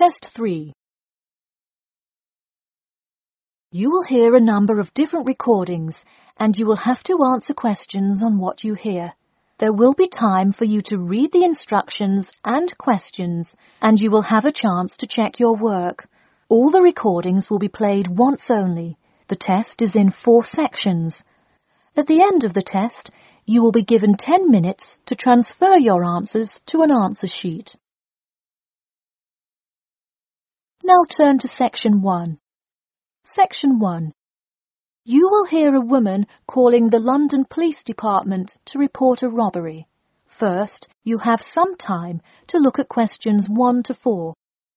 Test 3. You will hear a number of different recordings, and you will have to answer questions on what you hear. There will be time for you to read the instructions and questions, and you will have a chance to check your work. All the recordings will be played once only. The test is in 4 sections. At the end of the test, you will be given 10 minutes to transfer your answers to an answer sheet. Now turn to Section 1. Section 1. You will hear a woman calling the London Police Department to report a robbery. First, you have some time to look at questions 1 to 4.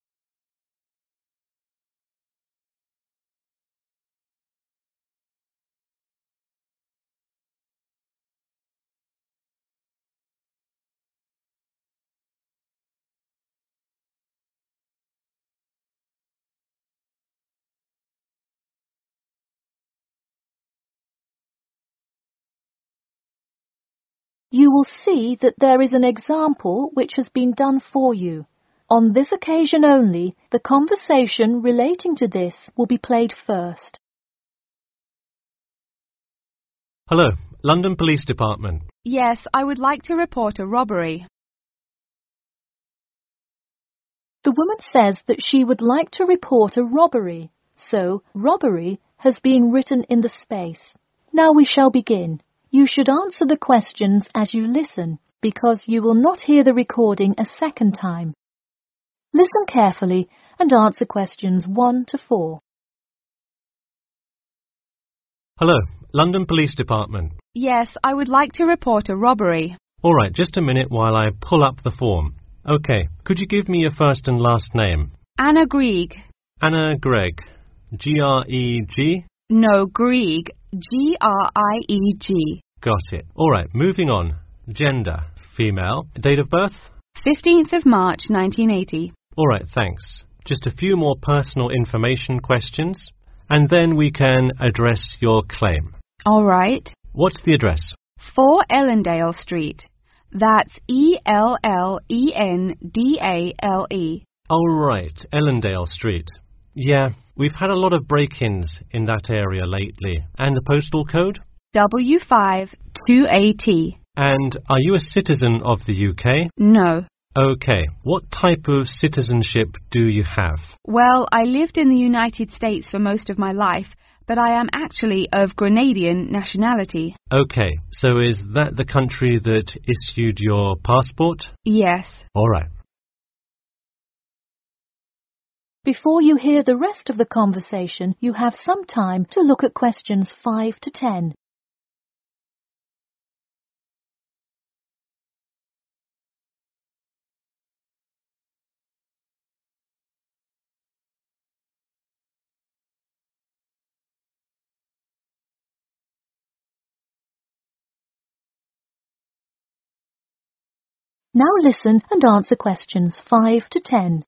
You will see that there is an example which has been done for you. On this occasion only, the conversation relating to this will be played first. Hello, London Police Department. Yes, I would like to report a robbery. The woman says that she would like to report a robbery, so robbery has been written in the space. Now we shall begin. You should answer the questions as you listen, because you will not hear the recording a second time. Listen carefully and answer questions 1 to 4. Hello, London Police Department. Yes, I would like to report a robbery. All right, just a minute while I pull up the form. OK, could you give me your first and last name? Anna Grieg. Anna Gregg. G-R-E-G? No, Grieg. G-R-I-E-G. Got it. All right, moving on. Gender, female. Date of birth? 15th of March, 1980. All right, thanks. Just a few more personal information questions, and then we can address your claim. All right. What's the address? 4 Ellendale Street. That's E-L-L-E-N-D-A-L-E. All right, Ellendale Street. Yeah, we've had a lot of break-ins in that area lately. And the postal code? W5 2AT. And are you a citizen of the UK? No. OK. What type of citizenship do you have? Well, I lived in the United States for most of my life, but I am actually of Grenadian nationality. OK. So is that the country that issued your passport? Yes. All right. Before you hear the rest of the conversation, you have some time to look at questions 5 to 10. Now listen and answer questions 5 to 10.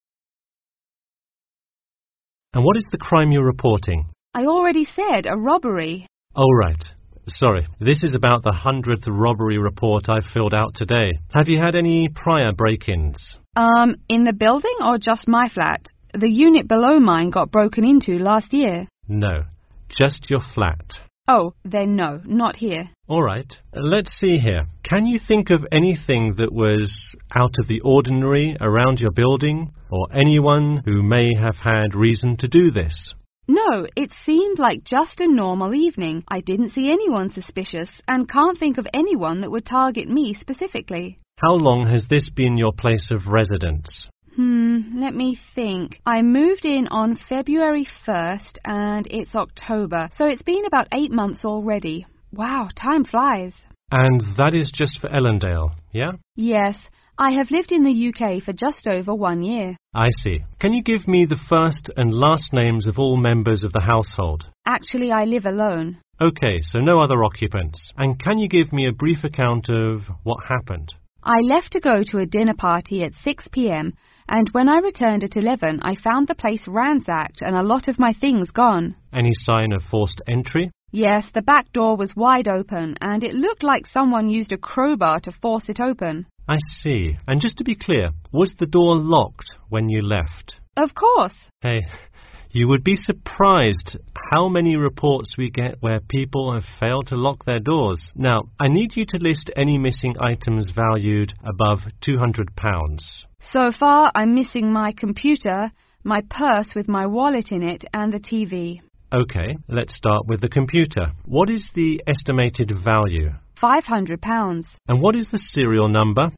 And what is the crime you're reporting? I already said a robbery. Oh, right. Sorry. This is about the 100th robbery report I've filled out today. Have you had any prior break-ins? In the building or just my flat? The unit below mine got broken into last year. No. Just your flat. Oh, then no, not here. All right. Let's see here. Can you think of anything that was out of the ordinary around your building, or anyone who may have had reason to do this? No, it seemed like just a normal evening. I didn't see anyone suspicious and can't think of anyone that would target me specifically. How long has this been your place of residence? Let me think. I moved in on February 1st and it's October, so it's been about 8 months already. Wow, time flies. And that is just for Ellendale, yeah? Yes, I have lived in the UK for just over 1 year. I see. Can you give me the first and last names of all members of the household? Actually, I live alone. OK, so no other occupants. And can you give me a brief account of what happened? I left to go to a dinner party at 6 p.m, and when I returned at 11, I found the place ransacked and a lot of my things gone. Any sign of forced entry? Yes, the back door was wide open, and it looked like someone used a crowbar to force it open. I see. And just to be clear, was the door locked when you left? Of course. Hey, you would be surprised how many reports we get where people have failed to lock their doors. Now, I need you to list any missing items valued above £200. So far, I'm missing my computer, my purse with my wallet in it, and the TV. OK, let's start with the computer. What is the estimated value? £500. And what is the serial number?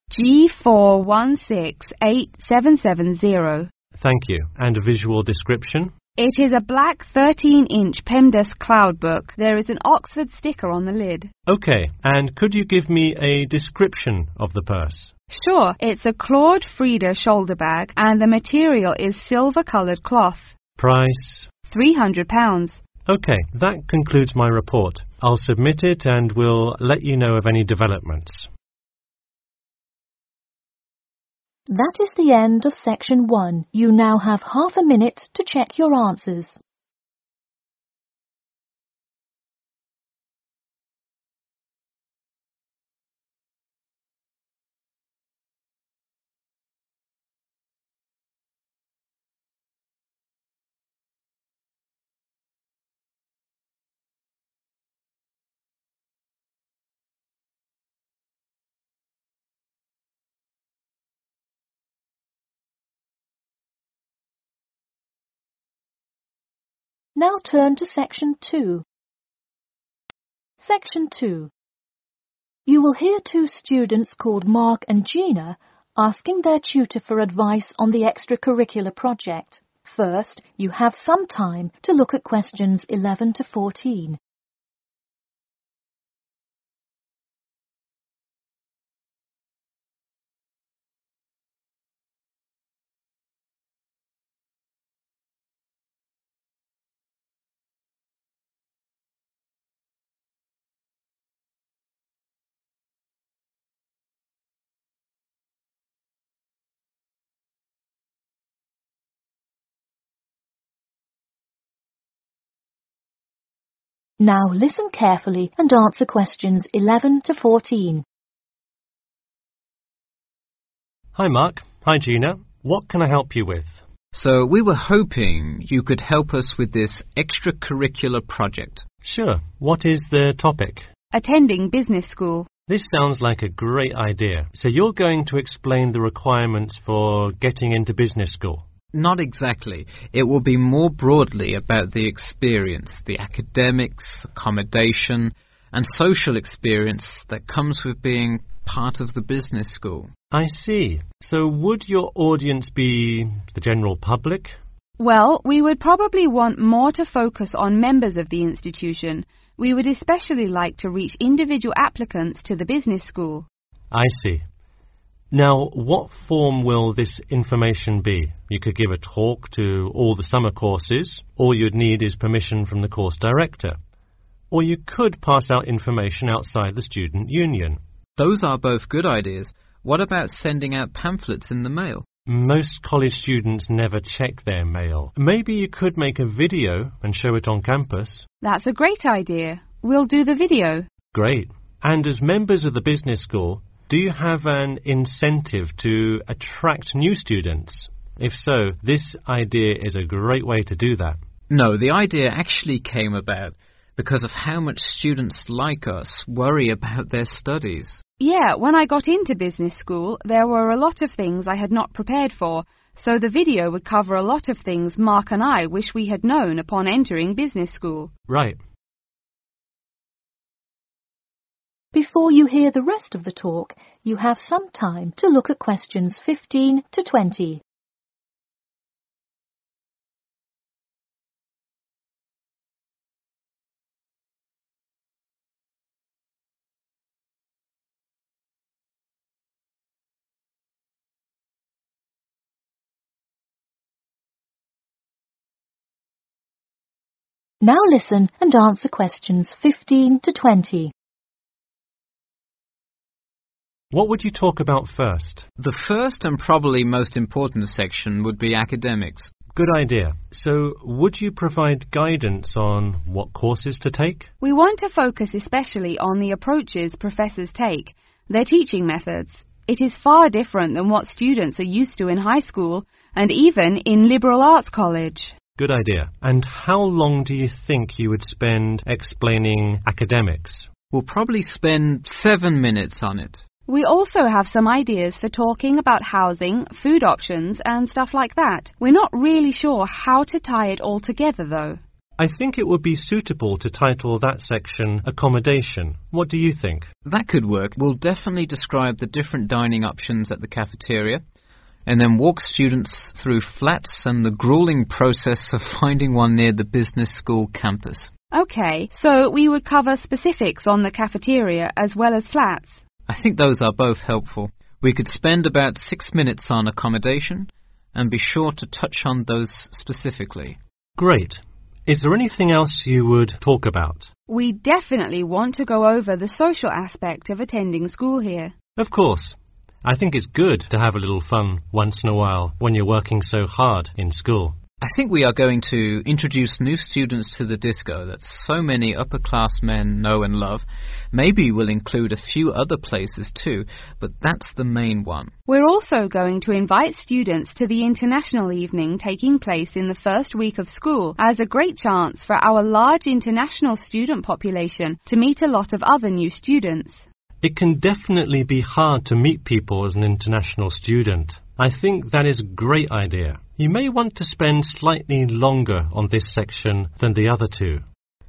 G41687770. Thank you. And a visual description? It is a black 13-inch PEMDAS cloud book. There is an Oxford sticker on the lid. OK, and could you give me a description of the purse? Sure, it's a Claude Frida shoulder bag and the material is silver-coloured cloth. Price? £300. OK, that concludes my report. I'll submit it and we'll let you know of any developments. That is the end of section 1. You now have half a minute to check your answers. Now turn to section 2. Section 2. You will hear two students called Mark and Gina asking their tutor for advice on the extracurricular project. First, you have some time to look at questions 11 to 14. Now listen carefully and answer questions 11 to 14. Hi Mark. Hi Gina. What can I help you with? So we were hoping you could help us with this extracurricular project. Sure. What is the topic? Attending business school. This sounds like a great idea. So you're going to explain the requirements for getting into business school? Not exactly. It will be more broadly about the experience, the academics, accommodation, and social experience that comes with being part of the business school. I see. So would your audience be the general public? Well, we would probably want more to focus on members of the institution. We would especially like to reach individual applicants to the business school. I see. Now, what form will this information be? You could give a talk to all the summer courses. All you'd need is permission from the course director. Or you could pass out information outside the student union. Those are both good ideas. What about sending out pamphlets in the mail? Most college students never check their mail. Maybe you could make a video and show it on campus. That's a great idea. We'll do the video. Great. And as members of the business school, do you have an incentive to attract new students? If so, this idea is a great way to do that. No, the idea actually came about because of how much students like us worry about their studies. Yeah, when I got into business school, there were a lot of things I had not prepared for, so the video would cover a lot of things Mark and I wish we had known upon entering business school. Right. Before you hear the rest of the talk, you have some time to look at questions 15 to 20. Now listen and answer questions 15 to 20. What would you talk about first? The first and probably most important section would be academics. Good idea. So, would you provide guidance on what courses to take? We want to focus especially on the approaches professors take, their teaching methods. It is far different than what students are used to in high school and even in liberal arts college. Good idea. And how long do you think you would spend explaining academics? We'll probably spend 7 minutes on it. We also have some ideas for talking about housing, food options and stuff like that. We're not really sure how to tie it all together though. I think it would be suitable to title that section Accommodation. What do you think? That could work. We'll definitely describe the different dining options at the cafeteria and then walk students through flats and the grueling process of finding one near the business school campus. Okay, so we would cover specifics on the cafeteria as well as flats. I think those are both helpful. We could spend about 6 minutes on accommodation and be sure to touch on those specifically. Great. Is there anything else you would talk about? We definitely want to go over the social aspect of attending school here. Of course. I think it's good to have a little fun once in a while when you're working so hard in school. I think we are going to introduce new students to the disco that so many upper-class men know and love. Maybe we'll include a few other places too, but that's the main one. We're also going to invite students to the international evening taking place in the first week of school as a great chance for our large international student population to meet a lot of other new students. It can definitely be hard to meet people as an international student. I think that is a great idea. You may want to spend slightly longer on this section than the other two.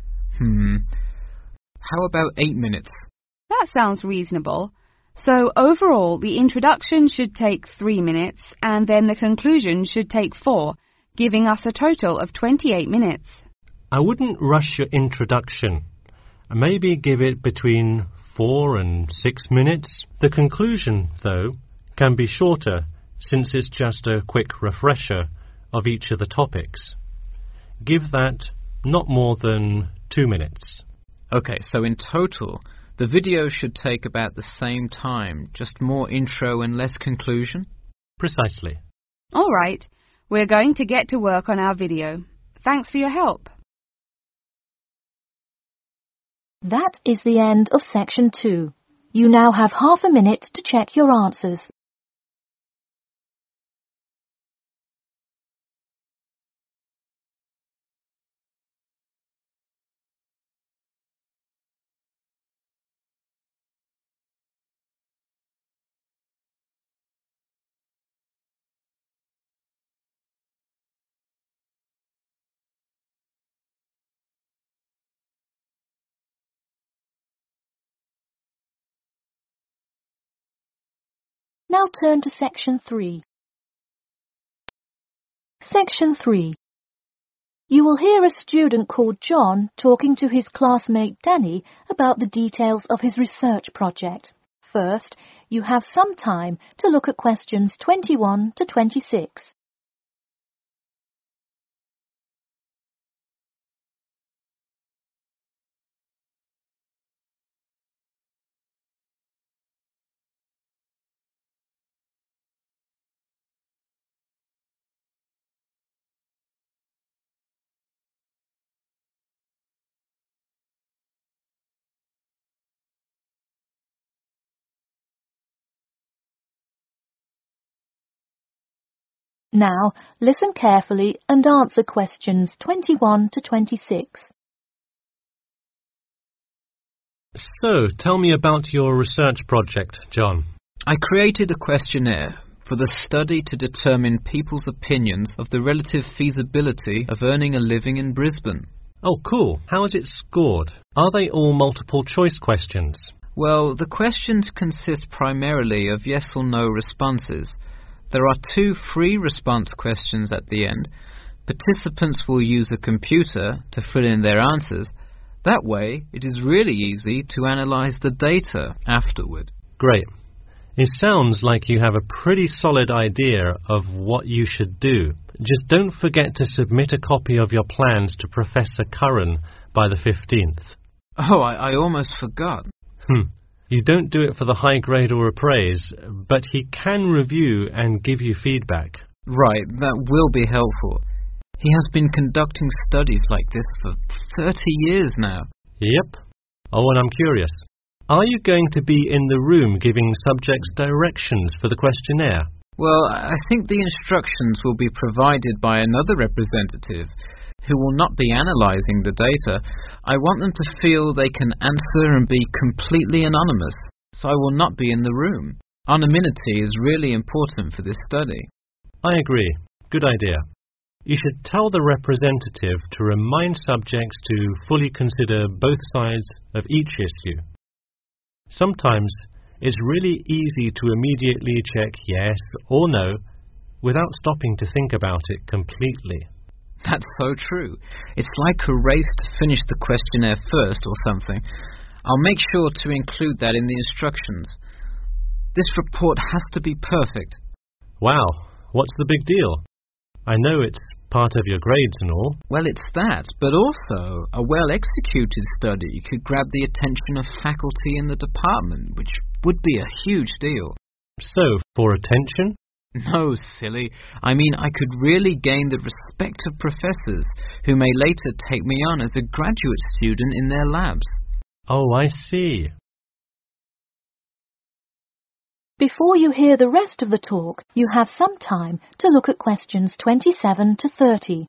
How about 8 minutes? That sounds reasonable. So overall, the introduction should take 3 minutes and then the conclusion should take 4, giving us a total of 28 minutes. I wouldn't rush your introduction. Maybe give it between 4 and 6 minutes. The conclusion, though, can be shorter since it's just a quick refresher of each of the topics. Give that not more than 2 minutes. Okay, so in total, the video should take about the same time, just more intro and less conclusion? Precisely. All right, we're going to get to work on our video. Thanks for your help. That is the end of section 2. You now have half a minute to check your answers. Now turn to section 3. Section 3. You will hear a student called John talking to his classmate Danny about the details of his research project. First, you have some time to look at questions 21 to 26. Now, listen carefully and answer questions 21 to 26. So, tell me about your research project, John. I created a questionnaire for the study to determine people's opinions of the relative feasibility of earning a living in Brisbane. Oh, cool. How is it scored? Are they all multiple choice questions? Well, the questions consist primarily of yes or no responses. There are 2 free response questions at the end. Participants will use a computer to fill in their answers. That way, it is really easy to analyze the data afterward. Great. It sounds like you have a pretty solid idea of what you should do. Just don't forget to submit a copy of your plans to Professor Curran by the 15th. Oh, I almost forgot. You don't do it for the high grade or appraise, but he can review and give you feedback. Right, that will be helpful. He has been conducting studies like this for 30 years now. Yep. Oh, and I'm curious. Are you going to be in the room giving subjects directions for the questionnaire? Well, I think the instructions will be provided by another representative who will not be analysing the data. I want them to feel they can answer and be completely anonymous, so I will not be in the room. Anonymity is really important for this study. I agree. Good idea. You should tell the representative to remind subjects to fully consider both sides of each issue. Sometimes it's really easy to immediately check yes or no without stopping to think about it completely. That's so true. It's like a race to finish the questionnaire first or something. I'll make sure to include that in the instructions. This report has to be perfect. Wow, what's the big deal? I know it's part of your grades and all. Well, it's that, but also a well-executed study could grab the attention of faculty in the department, which would be a huge deal. So, for attention? No, silly. I mean, I could really gain the respect of professors who may later take me on as a graduate student in their labs. Oh, I see. Before you hear the rest of the talk, you have some time to look at questions 27 to 30.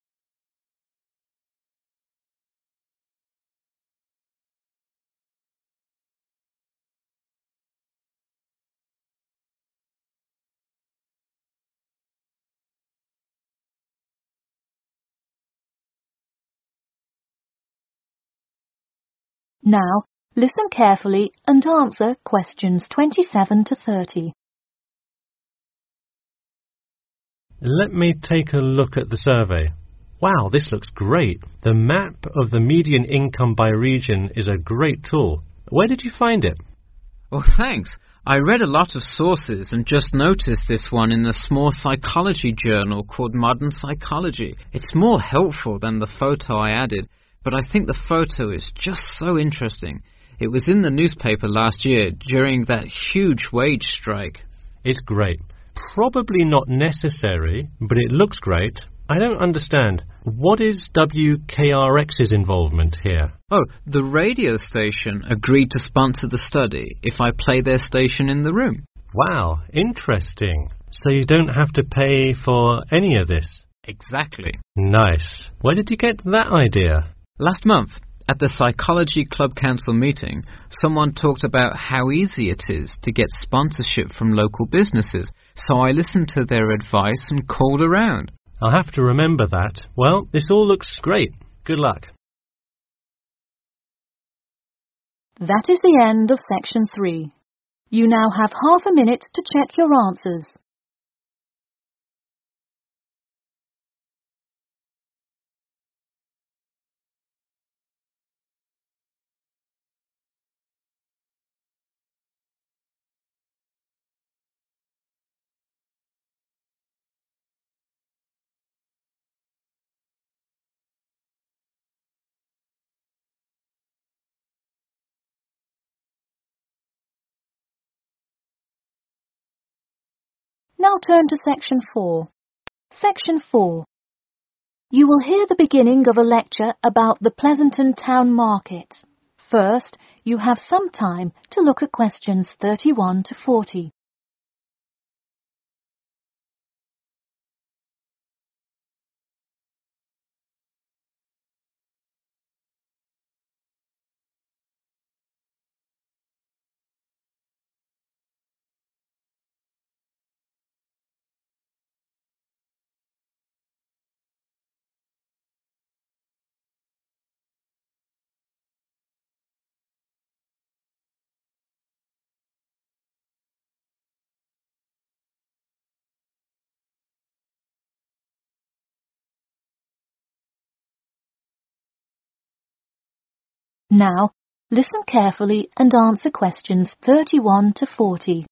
Now, listen carefully and answer questions 27 to 30. Let me take a look at the survey. Wow, this looks great. The map of the median income by region is a great tool. Where did you find it? Well, thanks. I read a lot of sources and just noticed this one in a small psychology journal called Modern Psychology. It's more helpful than the photo I added, but I think the photo is just so interesting. It was in the newspaper last year during that huge wage strike. It's great. Probably not necessary, but it looks great. I don't understand. What is WKRX's involvement here? Oh, the radio station agreed to sponsor the study if I play their station in the room. Wow, interesting. So you don't have to pay for any of this? Exactly. Nice. Where did you get that idea? Last month, at the Psychology Club Council meeting, someone talked about how easy it is to get sponsorship from local businesses, so I listened to their advice and called around. I'll have to remember that. Well, this all looks great. Good luck. That is the end of section 3. You now have half a minute to check your answers. Now turn to section 4. Section 4. You will hear the beginning of a lecture about the Pleasanton Town Market. First, you have some time to look at questions 31 to 40. Now, listen carefully and answer questions 31 to 40.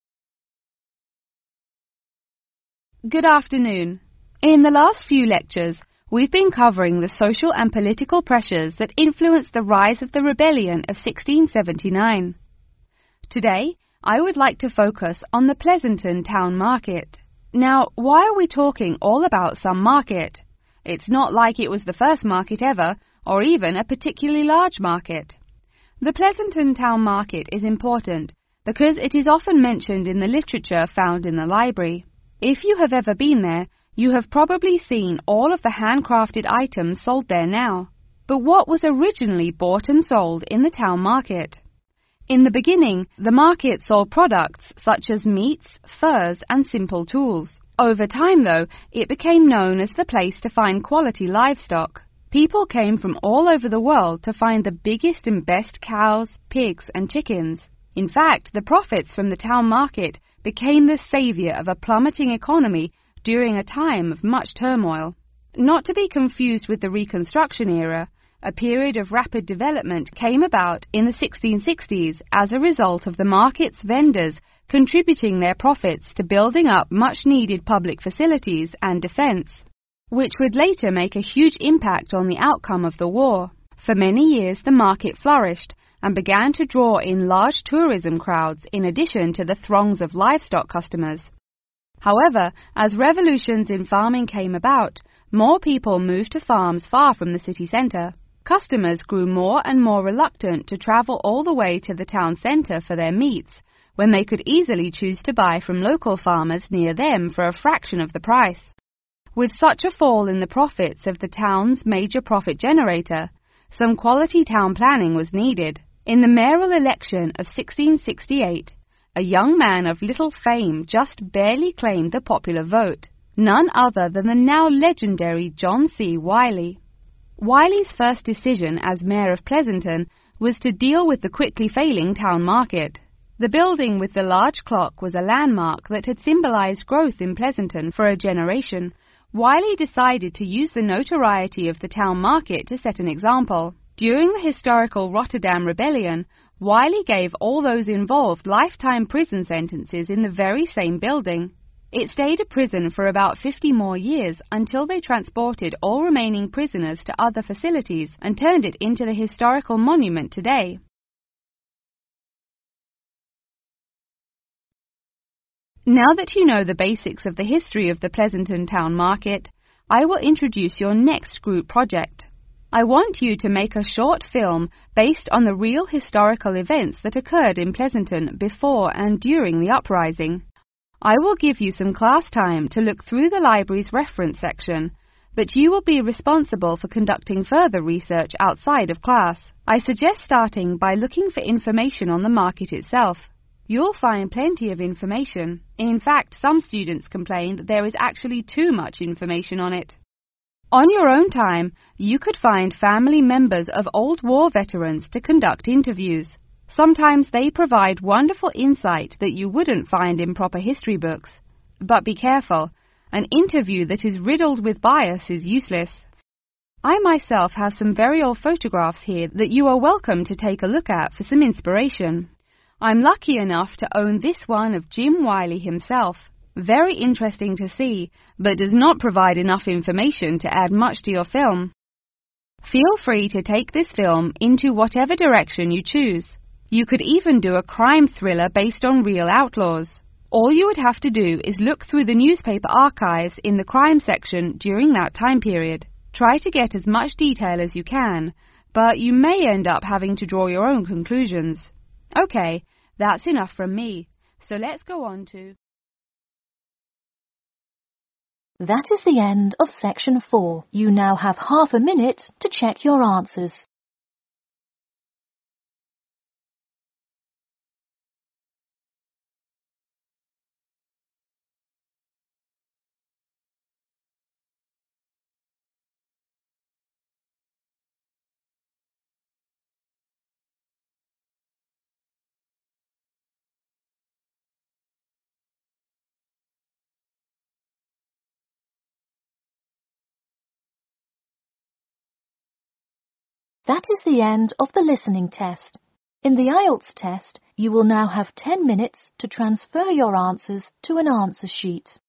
Good afternoon. In the last few lectures, we've been covering the social and political pressures that influenced the rise of the rebellion of 1679. Today, I would like to focus on the Pleasanton Town Market. Now, why are we talking all about some market? It's not like it was the first market ever, or even a particularly large market. The Pleasanton Town Market is important because it is often mentioned in the literature found in the library. If you have ever been there, you have probably seen all of the handcrafted items sold there now. But what was originally bought and sold in the town market? In the beginning, the market sold products such as meats, furs, and simple tools. Over time, though, it became known as the place to find quality livestock. People came from all over the world to find the biggest and best cows, pigs, and chickens. In fact, the profits from the town market became the savior of a plummeting economy during a time of much turmoil. Not to be confused with the Reconstruction era, a period of rapid development came about in the 1660s as a result of the market's vendors contributing their profits to building up much-needed public facilities and defense, which would later make a huge impact on the outcome of the war. For many years, the market flourished and began to draw in large tourism crowds in addition to the throngs of livestock customers. However, as revolutions in farming came about, more people moved to farms far from the city centre. Customers grew more and more reluctant to travel all the way to the town centre for their meats, when they could easily choose to buy from local farmers near them for a fraction of the price. With such a fall in the profits of the town's major profit generator, some quality town planning was needed. In the mayoral election of 1668, a young man of little fame just barely claimed the popular vote, none other than the now legendary John C. Wiley. Wiley's first decision as mayor of Pleasanton was to deal with the quickly failing town market. The building with the large clock was a landmark that had symbolized growth in Pleasanton for a generation. Wiley decided to use the notoriety of the town market to set an example. During the historical Rotterdam Rebellion, Wiley gave all those involved lifetime prison sentences in the very same building. It stayed a prison for about 50 more years until they transported all remaining prisoners to other facilities and turned it into the historical monument today. Now that you know the basics of the history of the Pleasanton Town Market, I will introduce your next group project. I want you to make a short film based on the real historical events that occurred in Pleasanton before and during the uprising. I will give you some class time to look through the library's reference section, but you will be responsible for conducting further research outside of class. I suggest starting by looking for information on the market itself. You'll find plenty of information. In fact, some students complain that there is actually too much information on it. On your own time, you could find family members of old war veterans to conduct interviews. Sometimes they provide wonderful insight that you wouldn't find in proper history books. But be careful, an interview that is riddled with bias is useless. I myself have some very old photographs here that you are welcome to take a look at for some inspiration. I'm lucky enough to own this one of Jim Wiley himself. Very interesting to see, but does not provide enough information to add much to your film. Feel free to take this film into whatever direction you choose. You could even do a crime thriller based on real outlaws. All you would have to do is look through the newspaper archives in the crime section during that time period. Try to get as much detail as you can, but you may end up having to draw your own conclusions. Okay, that's enough from me, so let's go on to... That is the end of section 4. You now have half a minute to check your answers. That is the end of the listening test. In the IELTS test, you will now have 10 minutes to transfer your answers to an answer sheet.